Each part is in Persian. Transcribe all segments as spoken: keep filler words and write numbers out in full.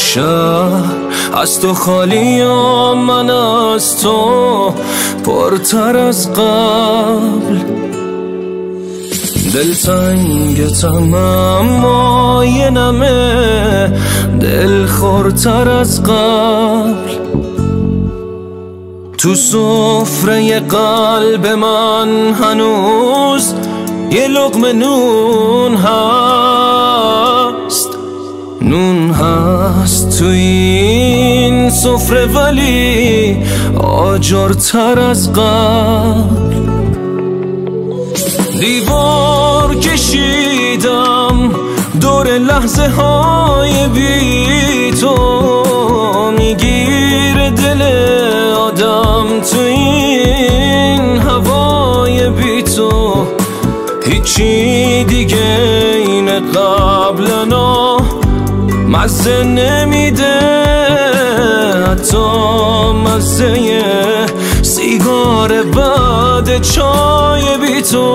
شهر از تو خالی و من از تو پرتر از قبل. دلتنگتم اما یه نمه دل خورتر از قبل. تو سفره قلب من هنوز یه لقمه نون هست، نون هست تو این سفره ولی آجرتر از قبل. دیوار کشیدم دور لحظه های بی تو، میگیر دل آدم تو این هوای بی تو. هیچی دیگه این قبلنا مزه نمیده، حتی مزه سیگار بعد چای بی تو.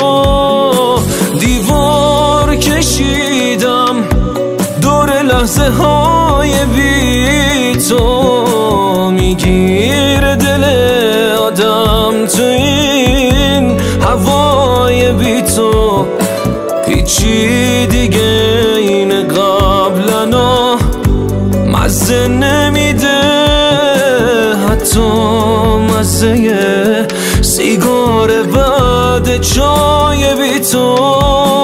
دیوار کشیدم دور لحظه های بی تو، میگیر دل آدم تو این هوای بی تو. هیچی دیگه این قبلنا مزه نمیده، حتی مزه سیگار بعد چای بی تو.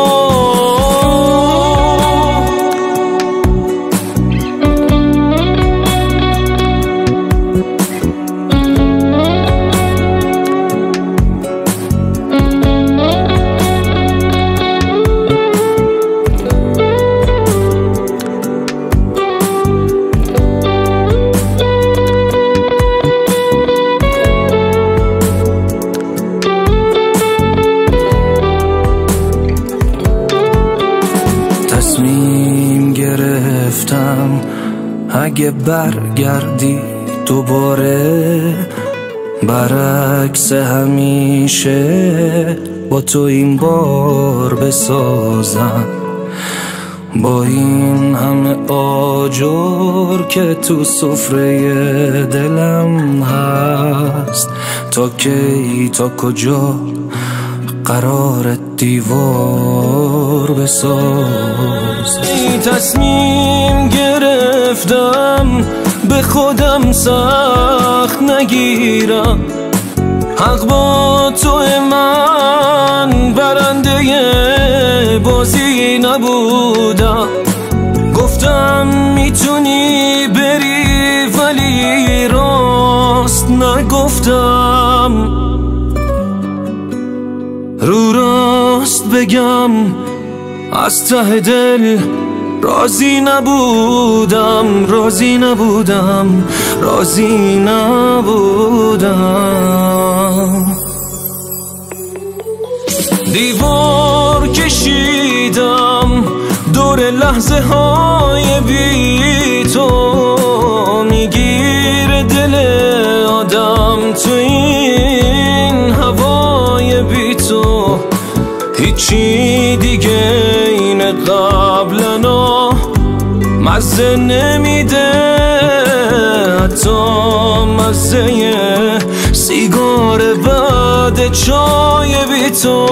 تصمیم گرفتم اگه برگردی دوباره، برعکس همیشه با تو این بار بسازم. با این همه آجر که تو سفره دلم هست، تا کی تا کجا قرار دیوار بساز. تصمیم گرفتم به خودم سخت نگیرم، حق با تو من برنده بازی نبودم. گفتم میتونی بری ولی راست نگفتم، رو راست بگم از ته دل راضی نبودم، راضی نبودم، راضی نبودم. دیوار کشیدم دور لحظه های بی تو، میگیر دل آدم تو این هوای بی تو. هیچی دیگه این قبلنا مزه نمیده، حتی مزه سیگار بعد چای بی تو.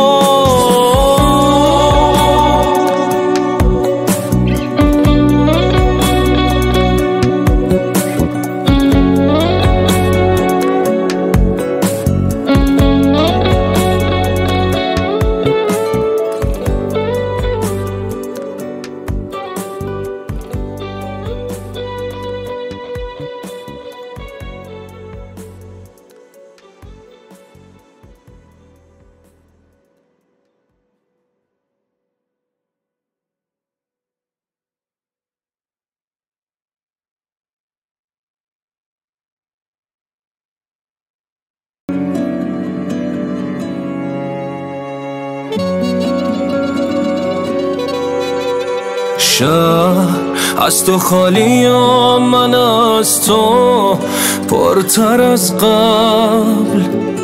شهر از تو خالی و من از تو پرتر از قبل.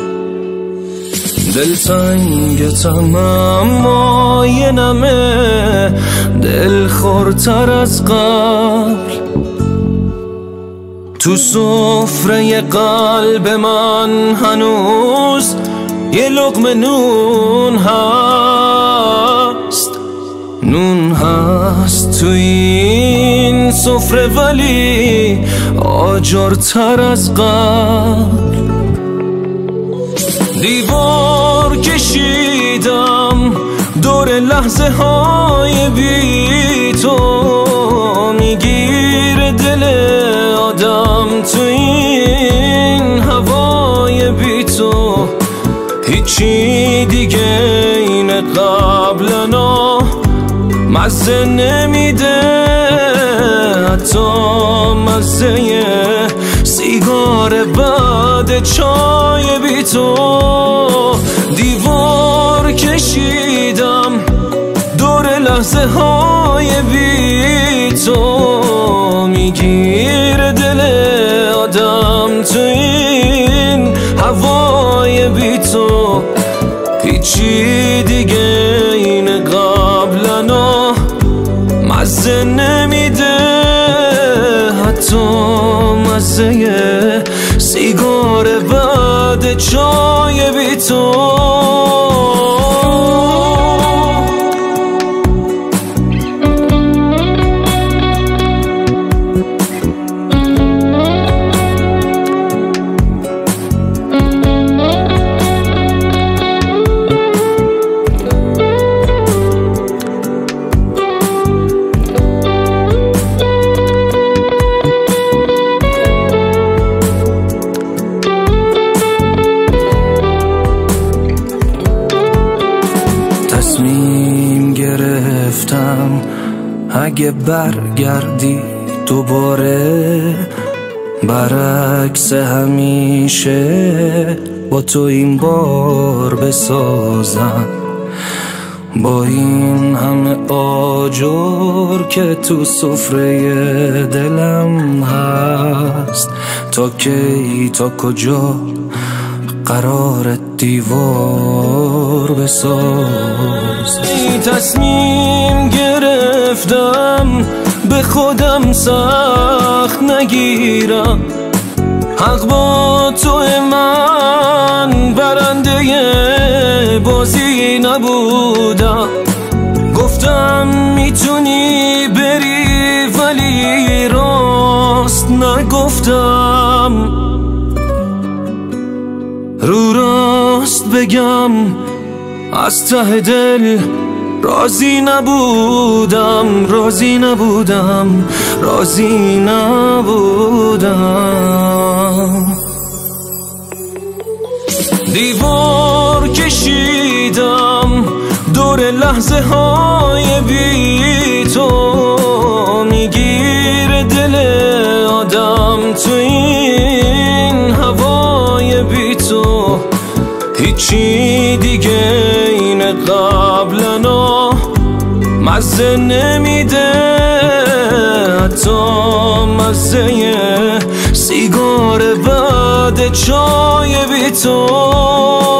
دلتنگتم اما یه نمه دل خورتر از قبل. تو سفره قلب من هنوز یه لقمه نون هست، نون هست تو این سفره ولی آجرتر از قبل. دیوار کشیدم دور لحظه های بی تو، میگیره دل آدم تو این هوای بی تو. هیچی دیگه این قبلنا مزه نمیده، حتی مزه سیگار بعد چای بی تو. دیوار کشیدم دور لحظه های بی تو، میگیره دل آدم تو این هوای بی تو. هیچی دیگه این قبلنا مزه نمیده، حتی مزه سیگار بعد چای بی تو. تصمیم گرفتم اگه برگردی دوباره، برعکس همیشه با تو این بار بسازم. با این همه آجر که تو سفره دلم هست، تا کی تا کجا قرار دیوار بساز. تصمیم گرفتم به خودم سخت نگیرم، حق با تو من برنده بازی نبودم. گفتم میتونی بری ولی راست نگفتم، رو راست بگم از ته دل راضی نبودم، راضی نبودم، راضی نبودم. دیوار کشیدم دور لحظه های بی تو، میگیره دل آدم تو این هوای بی تو. هیچی دیگه این قبلنا مزه نمیده، حتی مزه سیگار بعد چای بی تو.